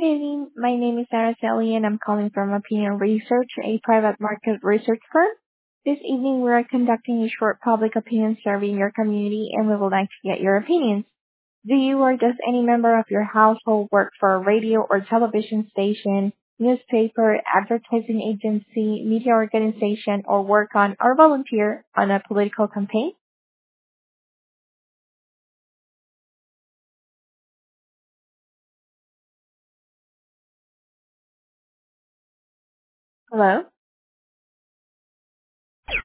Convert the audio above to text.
Good evening. My name is Sarah Sally, and I'm calling from Opinion Research, a private market research firm. This evening, we are conducting a short public opinion survey in your community, and we would like to get your opinions. Do you or does any member of your household work for a radio or television station, newspaper, advertising agency, media organization, or work on or volunteer on a political campaign? Hello?